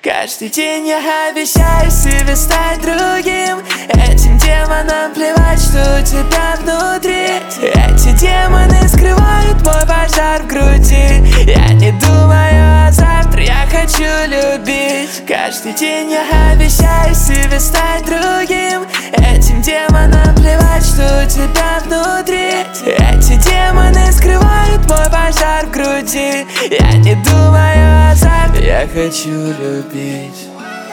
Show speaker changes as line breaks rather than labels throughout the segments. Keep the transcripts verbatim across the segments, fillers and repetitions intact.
Каждый день я обещаю себе стать другим. Этим демонам плевать, что у тебя внутри. Эти демоны скрывают мой пожар в груди. Я не думаю о завтра, я хочу любить. Каждый день я обещаю себе стать другим. Этим демонам плевать, что у тебя внутри. Эти демоны скрывают мой пожар в груди. Я не думаю о завтра, я хочу любить.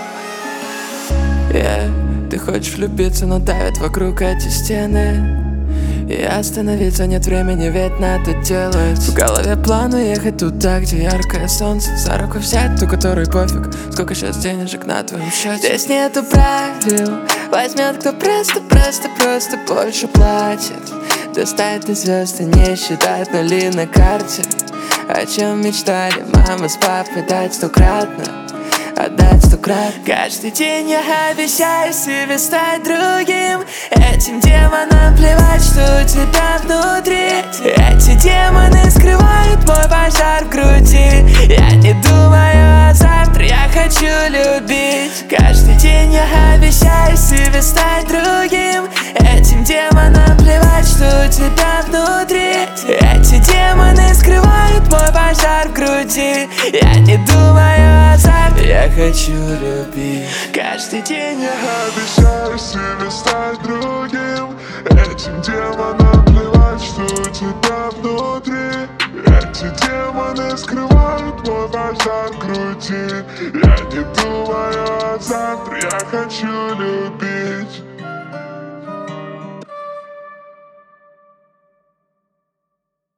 Yeah. Ты хочешь влюбиться, но давят вокруг эти стены. И остановиться нет времени, ведь надо делать. В голове план уехать туда, где яркое солнце. За руку взять ту, которой пофиг, сколько сейчас денежек на твоем счете. Здесь нету правил, возьмет кто просто, просто, просто больше платит. Достать до звезд и не считать нули на карте. О чем мечтали мама с папой, дать стократно, отдать сто крат. Каждый день я обещаю себе стать другим. Этим демонам плевать, что у тебя внутри. Эти демоны скрывают мой пожар в груди. Я не думаю о завтра, я хочу любить. Каждый день я обещаю себе стать другим. Этим демонам плевать, что у тебя внутри. Эти демоны скрывают мой пожар в груди. Я не думаю о завтра, я хочу любить. Каждый день я
обещаю себе стать другим. Этим демонам плевать, что у тебя внутри. Эти демоны скрывают мой пожар в груди. Я не думаю о завтра, я хочу любить.